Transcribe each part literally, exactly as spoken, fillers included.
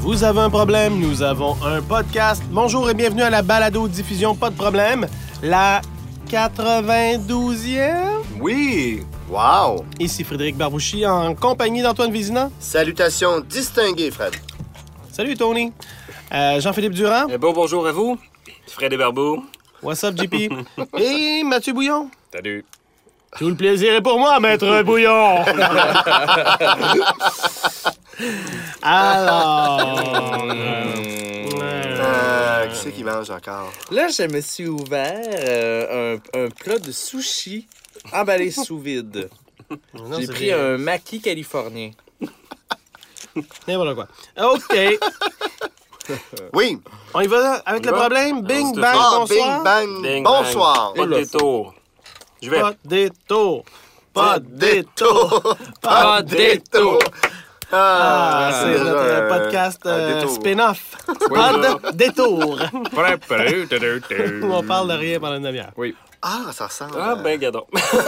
Vous avez un problème, nous avons un podcast. Bonjour et bienvenue à la balado-diffusion Pas de problème, la quatre-vingt-douzième. Oui! Wow! Ici Frédéric Barbouchi en compagnie d'Antoine Vézina. Salutations distinguées, Fred. Salut Tony. Euh, Jean-Philippe Durand. Eh bon bonjour à vous, Fred et Barbeau. What's up, J P? Et Mathieu Bouillon. Salut. Tout le plaisir est pour moi, maître Bouillon. Alors... Euh, qui c'est qui mange encore? Là, je me suis ouvert euh, un, un plat de sushi emballé sous vide. Non, J'ai c'est pris bien. un maki californien. N'importe quoi. OK. Oui! On y va avec le va? problème. Bing, bang, Ah, bonsoir. bing, bang, Bing, bonsoir! bang. Pas de détour. Je vais. Pas de détour. Pas de détour. Pas de détour. Ah, Ah, c'est déjà notre un- podcast un euh, détour. spin-off. Pas de détour. Oui. On parle de rien pendant une demi-heure. Ah, ça ressemble. Ah, à- ben, gadon.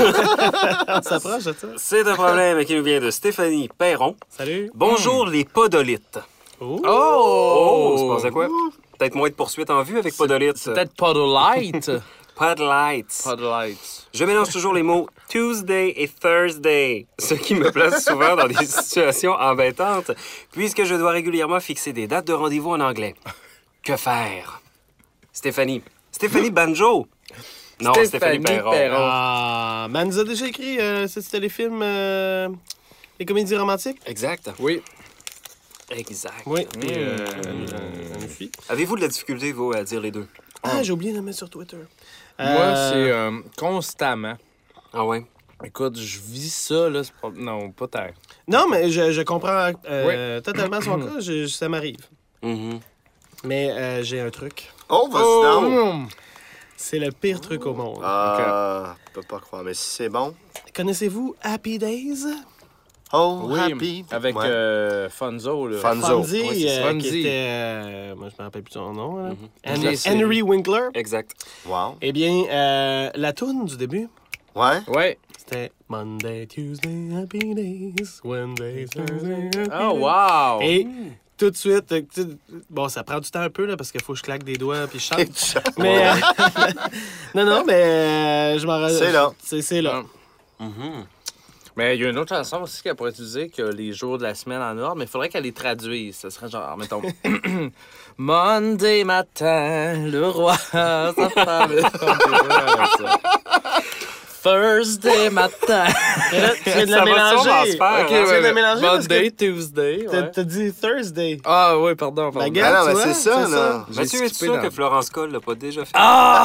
On s'approche de ça. C'est un problème qui nous vient de Stéphanie Perron. Salut. Bonjour, les podolites. Oh. Oh, c'est Oh! passé quoi? Peut-être moins de poursuites en vue avec podolites. Peut-être Podolite. Podlights. Podolite. Je mélange toujours les mots Tuesday et Thursday, ce qui me place souvent dans des situations embêtantes, puisque je dois régulièrement fixer des dates de rendez-vous en anglais. Que faire? Stéphanie. Stéphanie Banjo. Non, Stéphanie, Stéphanie Perron. Perron. Ah, man nous a déjà écrit, euh, c'était les films, euh, les comédies romantiques. Exact. Oui. Exact. Oui. Puis, Mmh. euh, ça me suit. Avez-vous de la difficulté, vous, à dire les deux? Ah, j'ai oublié de le mettre sur Twitter. Moi, Euh, c'est euh, constamment. Ah ouais? Écoute, je vis ça, là. c'est Pas... Non, pas terre. Non, mais je, je comprends euh, totalement son cas. Je- ça m'arrive. Mhm. Mais euh, j'ai un truc. Oh, vas-y donc! Mmh. C'est le pire truc au monde. Ah, je peux pas croire, mais si c'est bon. Connaissez-vous Happy Days? Oh, Oui, happy. avec Ouais. euh, Fonzo, là. Fonzo. Fonzie, Oui, c'est ça. euh, qui Fonzie. était... euh, moi, je me rappelle plus son nom. là. Hen- Bien sûr. Henry Winkler. Exact. Wow. Eh bien, euh, la toune du début, Ouais? Ouais. c'était Monday, Tuesday, Happy Days, Wednesday, Thursday, Happy Oh, Days. wow. Et tout de suite, euh, tu sais, bon, ça prend du temps un peu, là, parce qu'il faut que je claque des doigts puis je chante. Mais, euh, non, non, mais euh, je m'en rappelle. C'est là. C'est c'est là. Mhm. Mais il y a une autre chanson aussi qu'elle pourrait utiliser que les jours de la semaine en ordre, mais il faudrait qu'elle les traduise. Ce serait genre, mettons, Monday matin, le roi, sa femme, ça. Thursday matin. Mais là, tu viens de la Ça va sûrement mélanger. se faire, Ok, hein. tu viens de la mélanger parce Monday, que Tuesday. t'as Ouais. t'as dit Thursday. Ah oui, pardon, pardon. La gueule, Ah non, tu mais vois, c'est ça, là. J'ai Mathieu, es-tu skippé sûr dans- que Florence Cole l'a pas déjà fait? Ah!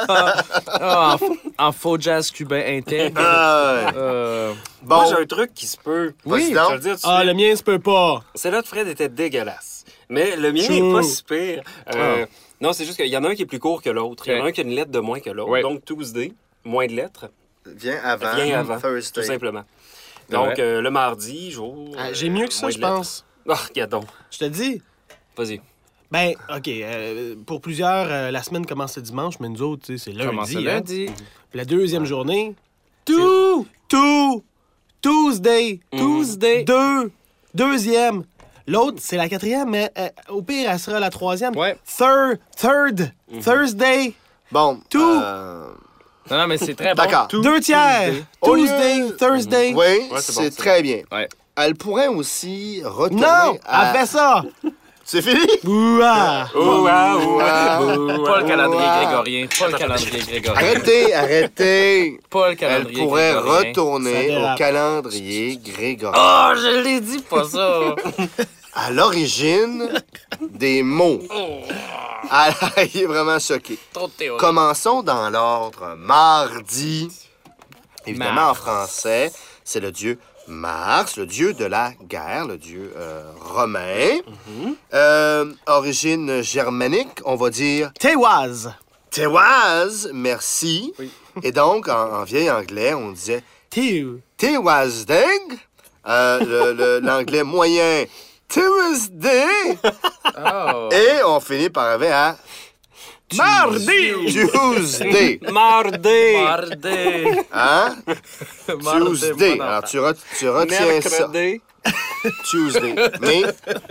Ah, en, en faux jazz cubain intègre. Ah, ouais. Euh, Bon, Moi, j'ai un truc qui se peut. Vas-y Je donc. vais le dire tout de Ah, suite. le mien se peut pas. Celle-là de Fred était dégueulasse. Mais le mien Chou. n'est pas si pire. Euh, Non, c'est juste qu'il y en a un qui est plus court que l'autre. Il y en a Ok. un qui a une lettre de moins que l'autre. Ouais. Donc, Tuesday, moins de lettres, viens avant. vient avant, Thursday. tout simplement. Ouais. Donc, euh, le mardi, jour... Ah, euh, J'ai mieux que ça, moins je de lettres. pense. Ah, regarde donc. Je te dis. Vas-y. Ben, OK. euh, pour plusieurs, euh, la semaine commence le dimanche, mais nous autres, tu sais, c'est lundi. Comment ça, hein. lundi? Puis la deuxième journée, tout, tout, Tuesday, Mhm. Tuesday, deux, deuxième. L'autre, c'est la quatrième, mais euh, au pire, elle sera la troisième. Ouais. Third, third, Thursday, Bon. Tout. euh, Non, non, mais c'est très bon. D'accord. Tout- deux tiers, Tuesday. Au lieu- Tuesday, Thursday. Oui, Ouais, c'est c'est bon, c'est très bien. Ouais. Elle pourrait aussi retourner Non, à... elle fait ça. C'est fini? Ouah. Ouah, ouah, Ah. ouah. Pas le calendrier Wow. grégorien. Pas le calendrier grégorien. Arrêtez, arrêtez. Pas le Elle calendrier pourrait grégorien. Ça retourner dérape. au calendrier grégorien. Oh, je l'ai dit, pas ça. À l'origine des mots. Ah, il est vraiment choqué. Trop de théorie. Commençons dans l'ordre. Mardi. Évidemment, en Mars. français, c'est le dieu Mars, le dieu de la guerre, le dieu euh, romain. Euh, origine germanique, on va dire Tewaz. Tewaz, merci. Oui. Et donc, en, en vieil anglais, on disait Tew. Tewazdag. Euh, le- le- L'anglais moyen, Tuesday. Oh. Et on finit par arriver à Mardi. Tuesday. Mardi. Mardi. Hein? Mardi, Tuesday. bon Alors, tu, re- tu retiens ça. Mercredi. Tuesday. Mais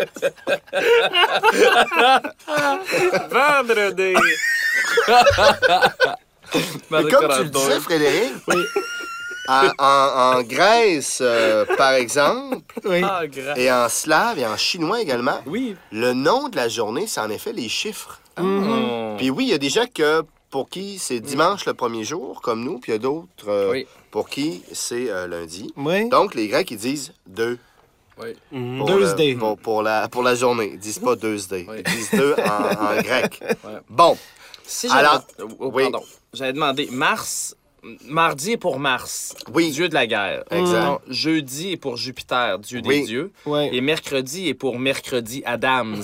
Vendredi. Mais comme tu le disais, Frédéric, Oui. en, en- en Grèce, euh, par exemple, Oui. Ah, grave. et en slave et en chinois également, Oui. le nom de la journée, c'est en effet les chiffres. Mm. Puis oui, il y a des gens que, pour qui c'est dimanche le premier jour, comme nous, puis il y a d'autres euh, Oui. pour qui c'est euh, lundi. Oui. Donc, les Grecs, ils disent deux. Oui. Pour, Thursday. le- pour, pour la, pour la journée. Ils disent pas Thursday. Oui. Ils disent deux en, en grec. Ouais. Bon, Si j'avais... Alors, oh, oui. pardon. J'avais demandé Mars. Mardi est pour Mars, Oui. dieu de la guerre. Exact. Donc, jeudi est pour Jupiter, dieu Oui. des dieux. Oui. Et mercredi est pour mercredi Adams.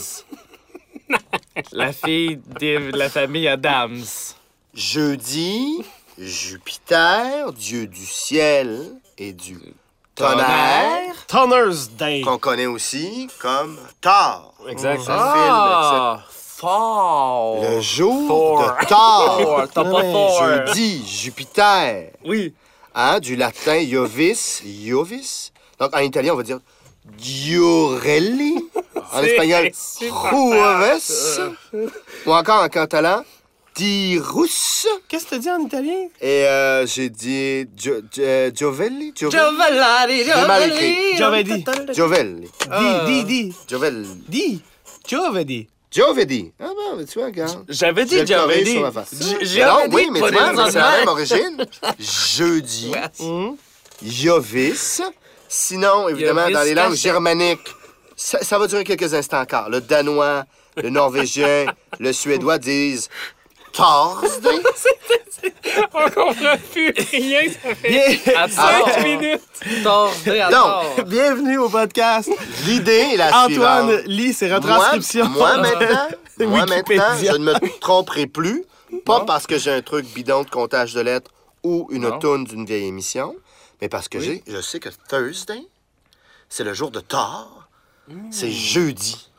La fille de la famille Adams. jeudi, Jupiter, dieu du ciel et du tonnerre, Tonner's Day. qu'on connaît aussi comme Thor. Exact. Ça Ah, fort. file le jour Thor. de Thor. Thor, t'as pas Ouais. Thor. Jeudi, Jupiter. Oui. Hein, du latin Iovis, Iovis. Donc, en italien, on va dire Giorelli. En C'est espagnol, insupportable. Jueves. Ou encore en catalan, Dirus. Qu'est-ce que tu dis en italien? Et euh, j'ai dit Gio- Gio- Giovelli. Giovelli. Giovellari, l'ai mal écrit. Giovedì. Giovelli. Di, di, di. Giovelli. Di. Giovedì. Giovedì. Ah bon, tu vois, regarde. J'avais J'ai dit le carré Giovedi. sur ma face. J'ai Non, dit oui, mais pas tu vois, des mais c'est la enfants. même origine. Jeudi, Hum. Iovis. Sinon, évidemment, Iovis dans les langues caché. germaniques, ça, ça va durer quelques instants encore. Le danois, le norvégien, le suédois disent Thursday. On comprend plus rien, ça fait Bien... À Alors, tort. minutes. Tort, à Donc, tort. Bienvenue au podcast. L'idée est la Antoine suivante. lit ses retranscriptions. Moi, moi, maintenant, moi Wikipédia. maintenant, je ne me tromperai plus. Pas parce que j'ai un truc bidon de comptage de lettres ou une Non. toune d'une vieille émission, mais parce que Oui. j'ai, je sais que Thursday, c'est le jour de Thor. C'est jeudi.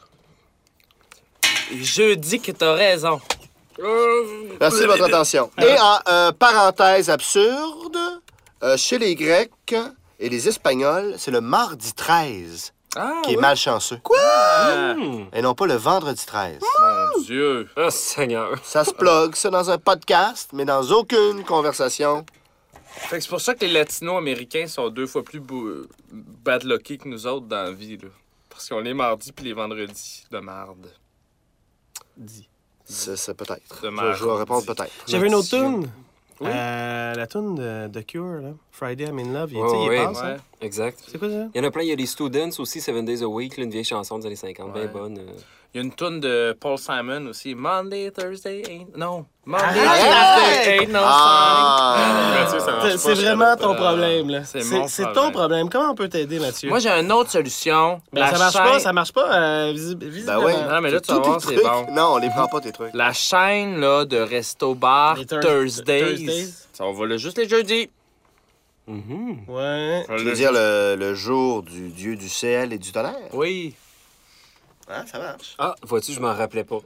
Jeudi que t'as raison. Merci de votre attention. Et en euh, parenthèse absurde, euh, chez les Grecs et les Espagnols, c'est le mardi treize Ah, qui est oui. malchanceux. Ah, Et non pas le vendredi treize. mon Dieu. Oh, Seigneur. Ça se plug, ça, dans un podcast, mais dans aucune conversation. Fait que c'est pour ça que les latino-américains sont deux fois plus bou- bad lucky que nous autres dans la vie, là. Parce qu'on les mardis puis les vendredis de marde. C'est, c'est peut-être. De Je, mardi. je vais répondre peut-être. J'avais une autre tune. Oui. Euh, la tune de, de Cure, là. Friday I'm in Love. Il, Ouais, tu sais, il ouais. passe, hein? Ouais. Exact. C'est quoi ça? Il y en a plein, il y a les Students aussi, Seven Days a Week, là, une vieille chanson des années cinquante, bien Ouais. bonne. euh. Il y a une toune de Paul Simon aussi. Monday, Thursday, ain't... Non. Monday, Arrête! Thursday, ain't no Ah! Mathieu, ça marche C'est pas, c'est je vraiment savais ton pas. problème, là. C'est C'est mon c'est ton problème. problème. Comment on peut t'aider, Mathieu? Moi, j'ai une autre solution. Ben, La ça marche chaîne- pas, ça marche pas, euh, visi- Ben visiblement. ouais. Non, mais là, tu vas Tous tes voir, c'est trucs- bon. Non, on les prend pas, tes trucs. La chaîne là, de Resto Bar Les Thurs- Thursdays. Thursdays. Ça, on va là juste les jeudis. Mhm. Ouais. Tu veux dire le, le jour du dieu du ciel et du tonnerre? Oui. Ah, ça marche. Ah, vois-tu, je m'en rappelais pas.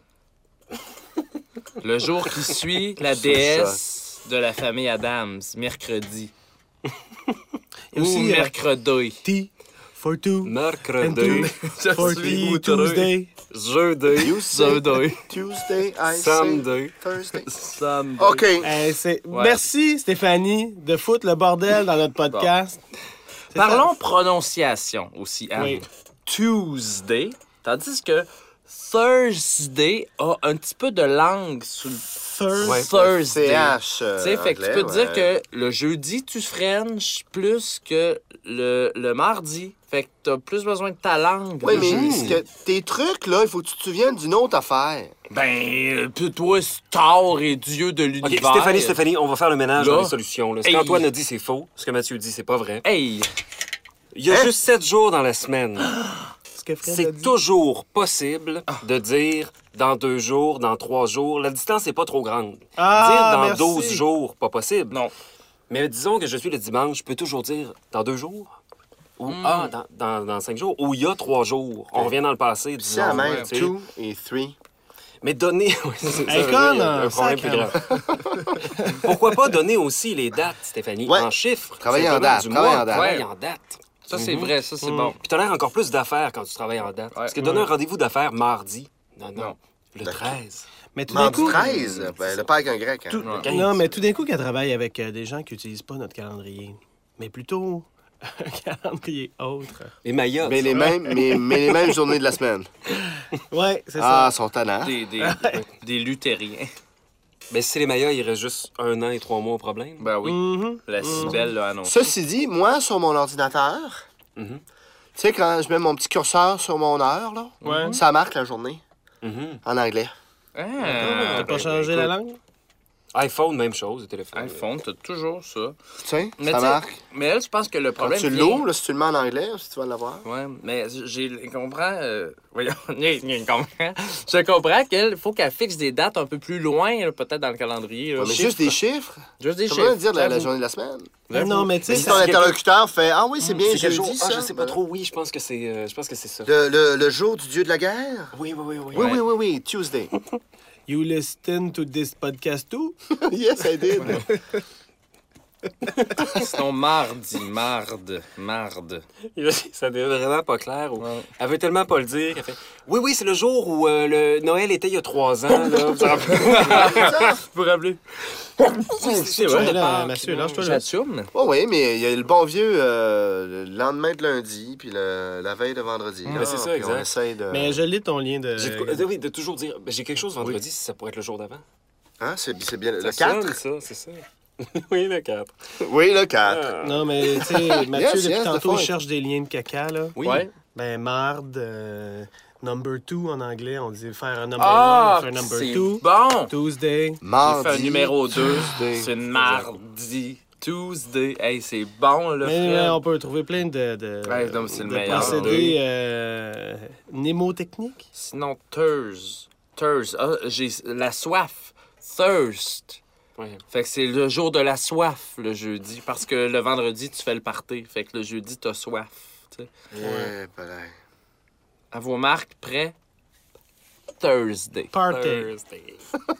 Le jour qui suit la Sous le déesse de la famille Adams, mercredi. Et Ou aussi, euh, mercredi. T for two. And Mercredi, two. For the Tuesday. jeudi, You say Jeudi. Tuesday, I say samedi. Thursday. Sunday. OK. Eh, c'est- Ouais. Merci, Stéphanie, de foutre le bordel dans notre podcast. C'est Parlons prononciation aussi. Hein? Oui. Tuesday. Tandis que Thursday a un petit peu de langue sous le... Thursday. Ouais, Thursday. C H. euh, Tu sais, fait que tu anglais, peux te dire ouais. que le jeudi, tu french plus que le, le mardi. Fait que t'as plus besoin de ta langue. Oui, le mais jeudi. c'est que tes trucs, là, il faut que tu te souviennes d'une autre affaire. Ben, euh, puis toi, star et dieu de OK, l'univers. Stéphanie, Stéphanie, on va faire le ménage Là. dans les solutions. Là. Ce Hey. qu'Antoine a dit, c'est faux. Ce que Mathieu dit, c'est pas vrai. Hey! Il y a Hein? juste sept jours dans la semaine. Ce que Fred a C'est dit. toujours possible de dire dans deux jours, dans trois jours. La distance n'est pas trop grande. Ah, dire dans merci. douze jours, pas possible. Non. Mais disons que je suis le dimanche, je peux toujours dire dans deux jours. Ou ah, dans, dans, dans cinq jours. Ou il y a trois jours. On revient dans le passé, Puis c'est la disons. même, tu sais. two et three. Mais donner... Oui, c'est ça, Hey, oui, con, il y a un en problème plus sac, grave. Pourquoi pas donner aussi les dates, Stéphanie, Ouais. en chiffres? Travailler en simplement, date, du travailler mois. en date. Travailler en date. Ça, c'est Mhm. vrai, ça, c'est Mhm. bon. Puis t'as l'air encore plus d'affaires quand tu travailles en date. Parce que donner un rendez-vous d'affaires mardi, non, non, Non. le D'accord. treize. Mais tout d'un Mardi coup... treize, ben, le père avec un grec. Hein. tout- Ouais. quinze. Non, mais tout d'un coup, qu'elle travaille avec euh, des gens qui n'utilisent pas notre calendrier, mais plutôt un calendrier autre. Les Mayottes. Mais les, mêmes, mais, mais les mêmes journées de la semaine. Ouais, c'est Ah, ça. sont tannants. Des, des, des luthériens. Mais si c'est les Mayas, il reste juste un an et trois mois au problème. Ben oui. Mhm. La Cybelle l'a annoncé. Ceci dit, moi, sur mon ordinateur, Mhm. tu sais, quand je mets mon petit curseur sur mon heure, là, Ouais. ça marque la journée Mhm. en anglais. Ah, T'as pas ben, changé écoute. la langue? iPhone, même chose, le téléphone. iPhone, t'as toujours ça. Tu sais, Mais ça tu sais, marque. Mais elle, je pense que le Quand problème. tu vient- l'ouvres, là, si tu le mets en anglais, si tu vas l'avoir. Ouais, mais j'ai je comprends. euh, Voyons, je comprends. Je comprends qu'il faut qu'elle fixe des dates un peu plus loin, là, peut-être dans le calendrier. là. Ouais, mais Chiffres. juste des chiffres. Juste des Ça chiffres. veut dire la, la j'avoue. journée de la semaine. Ah non, mais tu sais, Mais si ça- ton c'est quelque- interlocuteur fait Ah oui, c'est bien C'est quel jeudi, jour? ça. Ah, je sais pas trop. Oui, je pense que c'est euh, je pense que c'est ça. Le, le, le jour du dieu de la guerre? Oui, oui, oui, oui. Oui, oui, oui, oui, Tuesday. You listen to this podcast too? Yes, I did. Sinon, mardi, marde, marde. Ça devient vraiment pas clair. ou- Ouais. Elle veut tellement pas le dire. Elle fait oui, oui, c'est le jour où euh, le Noël était il y a trois ans. Là. Vous vous rappelez? Vous vous rappelez? C'est Ouais, vrai. là, Mathieu, lâche-toi là. J'assume. Oui, oui, mais il y a le bon vieux euh, le lendemain de lundi, puis le- la veille de vendredi. Mm, là, c'est ça, puis exact. On essaye de. Mais je lis ton lien de... J'ai de, quoi- oui, de toujours dire ben, j'ai quelque chose vendredi, si ça pourrait être le jour d'avant. Hein, c'est c'est bien. Le Ça quatre? sonne, ça, c'est ça. Oui, le quatre. Oui, le quatre. Ah. Non, mais tu sais, Mathieu, Yes, depuis yes, tantôt, the il fun. cherche des liens de caca, là. Oui. Ouais. Ben, marde, euh, number two en anglais, on dit faire un number Ah, one, faire un number c'est two. bon! Tuesday. J'ai Mardi. fait un numéro deux. Tuesday. C'est mardi. Tuesday. Hey, c'est bon, là, Mais Fred. ouais, on peut trouver plein de, de, Ouais, non, mais c'est le de meilleur. procédés euh, mnémotechniques. Sinon, Thurs. Thurs. Ah, j'ai la soif. Thirst. Ouais. Fait que c'est le jour de la soif, le jeudi. Parce que le vendredi, tu fais le party. Fait que le jeudi, t'as soif. Tu sais. Ouais, pareil. À vos marques, prêts? Thursday. Party. Thursday.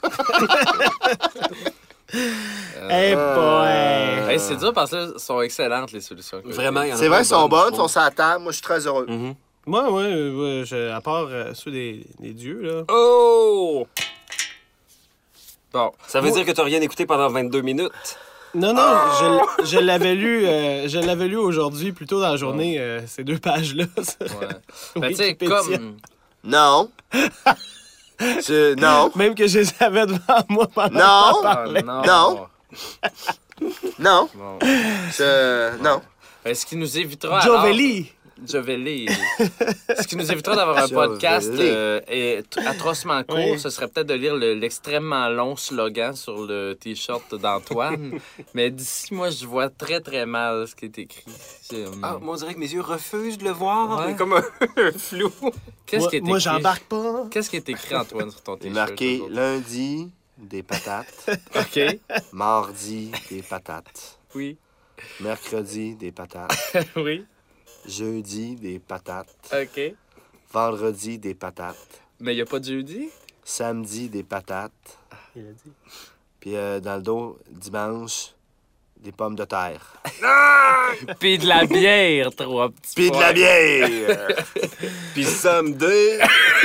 Hey boy! Hey, c'est dur parce que là, sont excellentes, les solutions. que- Vraiment, il y en a C'est pas vrai, de ils sont bonnes, ils je sont sur la table. Moi, je suis très heureux. trouve. Mhm. Moi, ouais, ouais, je- à part euh, ceux des, des dieux, là. Oh! Bon. Ça veut Moi- dire que t'as rien écouté pendant vingt-deux minutes. Non, non, je, je l'avais lu, euh, je l'avais lu aujourd'hui, plus tôt dans la journée, euh, ces deux pages-là. sur Ouais. Ben, tu sais, Wikipédia. comme. Non. Je- Non. Même que je les avais devant moi pendant Non. qu'on Ah, parlait. non. Non. Non. Bon. Je- Non. Ben, ce qui nous évitera. alors- Jovelli! Jovelli. Ce qui nous évitera d'avoir un Jovelli. podcast euh, et t- atrocement court, Oui. ce serait peut-être de lire le- l'extrêmement long slogan sur le T-shirt d'Antoine. Mais d'ici, moi, je vois très, très mal ce qui est écrit. C'est, hum, Ah, moi, on dirait que mes yeux refusent de le voir. Ouais. Il est comme un flou. Qu'est-ce Moi, qui est écrit? moi, j'embarque pas. Qu'est-ce qui est écrit, Antoine, sur ton Il est T-shirt? marqué aujourd'hui? lundi, des patates. OK. Mardi, des patates. Oui. Mercredi, des patates. Oui. Jeudi, des patates. OK. Vendredi, des patates. Mais il n'y a pas de jeudi? Samedi, des patates. Il a dit. Puis euh, dans le dos, dimanche, des pommes de terre. Puis de la bière, trois petits Puis de la points. bière! Puis samedi.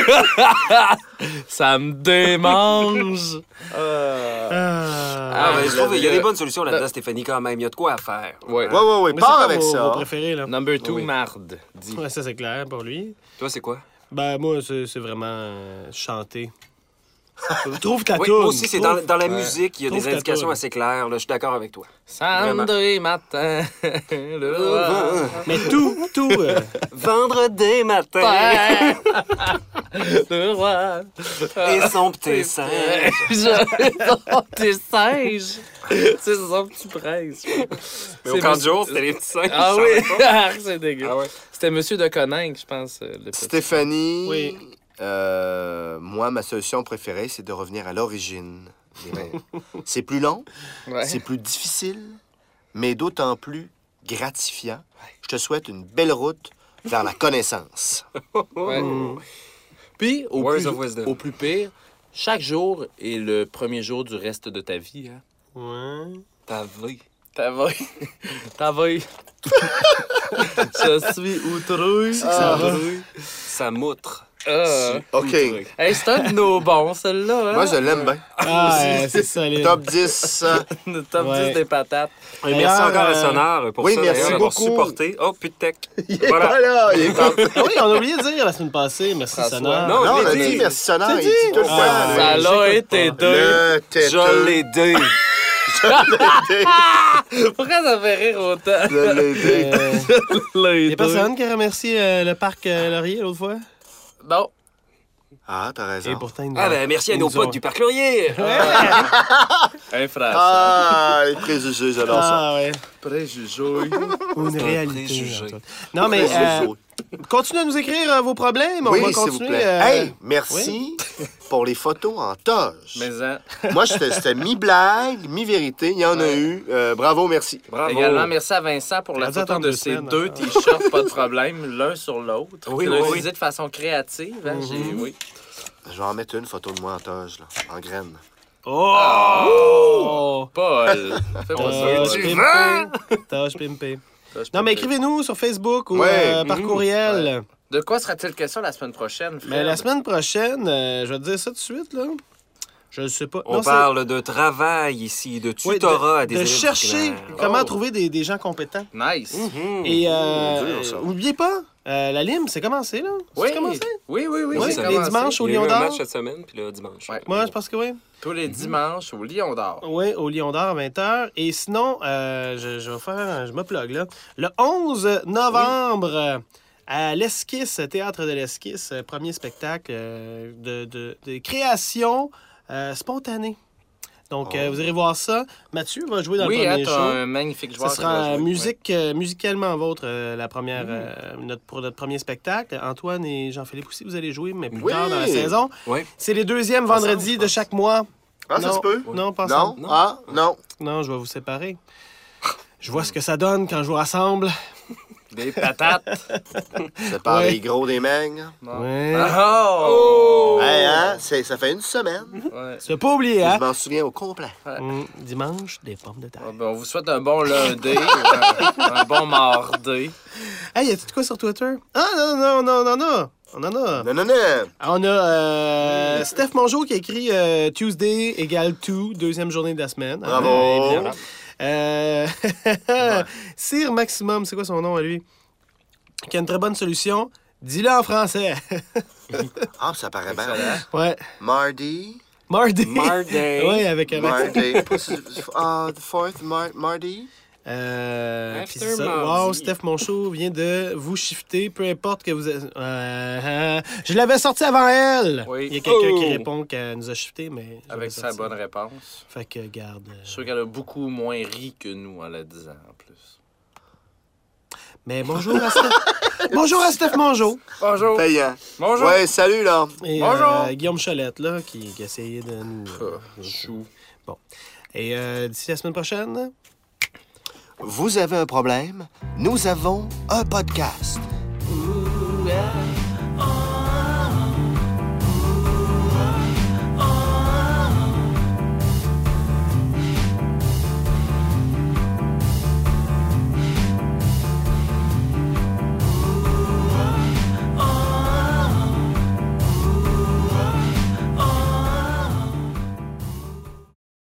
Ça me démange. Ah, Ah, ben, je trouve qu'il y a des bonnes solutions là-dedans, Stéphanie, quand même. Il y a de quoi à faire. Ouais. Ouais, ouais, ouais, Mais c'est pars quoi avec vos, ça. vos préférés, là? Number two, Oui. marde. Dis. Ouais, ça, c'est clair pour lui. Toi, c'est quoi? Ben, moi, c'est c'est vraiment euh, chanter. Trouve ta Oui, toune. moi aussi, c'est dans, Trouve- dans la Ouais. musique, il y a Trouve des ta indications toune. assez claires. Là, je suis d'accord avec toi. Vraiment. Samedi matin, le roi. Mais tout, tout. euh, Vendredi matin. Père, le roi. Et son petit singe. Je... Tes singes. C'est ça que tu presses. Mais au camp de jour, c'était les petits singes. Ah je oui, savais pas. Ah, c'est dégueu. Ah ouais. C'était Monsieur de Coninck, je pense. euh, le petit. Stéphanie, Oui. euh, moi, ma solution préférée, c'est de revenir à l'origine. des mots. C'est plus long, Ouais. c'est plus difficile, mais d'autant plus gratifiant. Je te souhaite une belle route vers la connaissance. Ouais. Puis, au Words plus, of wisdom. au plus pire, chaque jour est le premier jour du reste de ta vie. Hein? Ouais. Ta vie. Ta vie. Ta vie. Je suis outré. Ça va. Ça moutre. Ah. OK. Hey, c'est un de nos bons, celui-là. Hein? Moi, je l'aime bien. Ah, ouais, c'est solide. Top dix. euh, Le top Ouais. dix des patates. Et merci D'ailleurs, encore à euh, Sonore pour oui, ça, merci d'ailleurs, d'avoir beaucoup. supporté. Oh, plus de tech. Il est Voilà. pas là. Il est pas... Ah oui, on a oublié de dire la semaine passée, merci François. Sonore. Non, Non, on je a l'ai dit dit. merci Sonore. T'as Il dit? dit tout le temps. Ah, lui. Ça j'écoute l'a été pas. deux. Le têteux. Je l'ai dit. Pourquoi ça fait rire autant? Je l'ai dit. Euh, Les y a personne qui a remercié euh, le parc euh, Laurier l'autre fois? Non. Ah, t'as raison. Et pourtant, ils nous Ah ont- ben, merci à ils nos nous ont- potes du Parc Laurier. Un frère. Ah, les préjugés, j'adore ça. Ah ouais, Préjugé. ou une un réalité. préjugé. en tout. Non, mais euh, Préjugés. continuez à nous écrire euh, vos problèmes. Oui, on va s'il vous continuer. plaît. euh, Hey, merci pour les photos en toge. Mais hein. Moi, c'était c'était mi-blague, mi-vérité. Il y en a Ouais. eu. Euh, bravo, merci. Bravo. Également, merci à Vincent pour la On va photo attendre de deux ces semaines, deux hein. t-shirts, pas de problème, l'un sur l'autre. Oui, Tu l'as oui, oui. utilisé de façon créative. Hein, Mhm. j'ai- oui. Je vais en mettre une photo de moi en toge, là, en graine. Oh! Paul, fais pas Euh, ça. tu pimpé. veux? Tâche pimpé. Ça, je Non, peux mais te- écrivez-nous sur Facebook ou Ouais. euh, par Mhm. courriel. De quoi sera-t-il question la semaine prochaine, Fred? Mais la semaine prochaine, euh, je vais te dire ça tout de suite, là. Je ne sais pas. On Non, c'est- parle de travail ici, de Oui, tutorat à de, des de élèves chercher primaires. comment Oh. trouver des, des gens compétents. Nice. Mhm. Et euh, dur, ça. oubliez pas, euh, la Lime, c'est commencé, là. Oui. C'est commencé? oui, oui, oui. Oui, c'est les commencé. dimanches au Il y a eu Lion un d'Or. match cette semaine, puis le dimanche. Ouais. Moi, je pense que oui. Tous les dimanches au Lion d'Or. Oui, au Lion d'Or à vingt heures. Et sinon, euh, je, je vais faire, je me plug là. Le onze novembre, à l'Esquisse, Théâtre de l'Esquisse, euh, premier spectacle euh, de, de, de création euh, spontanée. Donc, euh, vous irez voir ça. Mathieu va jouer dans Oui, le hein, premier t'as show. un magnifique joueur. Ce qui va sera jouer. musique, euh, musicalement vôtre, euh, la première, euh, notre, pour notre premier spectacle. Antoine et Jean-Philippe aussi, vous allez jouer, mais plus Oui. tard dans la saison. Oui. C'est les deuxièmes vendredis je de pense. chaque mois. Ah, ça Non. se peut? Non, pas Non? ensemble. Non. Ah, non. Non, je vais vous séparer. Je vois ce que ça donne quand je vous rassemble. Des patates. C'est par Ouais. les gros des mecs. Non. Ouais. Ah, oh! Hey, hein? c'est- Ça fait une semaine. Ouais. Tu n'as pas oublié, hein? Je m'en souviens au complet. Hum, dimanche, des pommes de terre. Ah, ben, on vous souhaite un bon lundi, un, un bon mardi. Hey, y a-tu de quoi sur Twitter? Ah, non, non, non, non, non. On en a. Non, non, non. Ah, on a euh, Steph Mongeau qui a écrit euh, Tuesday égale two, deuxième journée de la semaine. Bravo. Ah, évidemment. Euh... Sir Maximum, c'est quoi son nom à lui? Qui a une très bonne solution. Dis-le en français. Ah, ça paraît bien. Ouais. Mardi. Mardi. Mardi. Oui, avec un accent. Mardi. Ah, the fourth Mar Mardi. Euh, After puis c'est ça. mardi. Wow, Steph Monchot vient de vous shifter, peu importe que vous... êtes- Euh, je l'avais sorti avant elle. Oui. Il y a quelqu'un Oh. qui répond qu'elle nous a shifté, mais... je l'avais Avec sa sorti. bonne réponse. Fait que, garde... euh, Je suis sûr qu'elle a beaucoup moins ri que nous en la disant en plus. Mais bonjour à Steph... bonjour à Steph Mongeau. Bonjour. Payant. Bonjour. Ouais, salut, là. Et Bonjour. euh, Guillaume Cholette, là, qui, qui essayait de nous... euh, Chou. Et euh, d'ici la semaine prochaine... Vous avez un problème? Nous avons un podcast. Ouh, ah.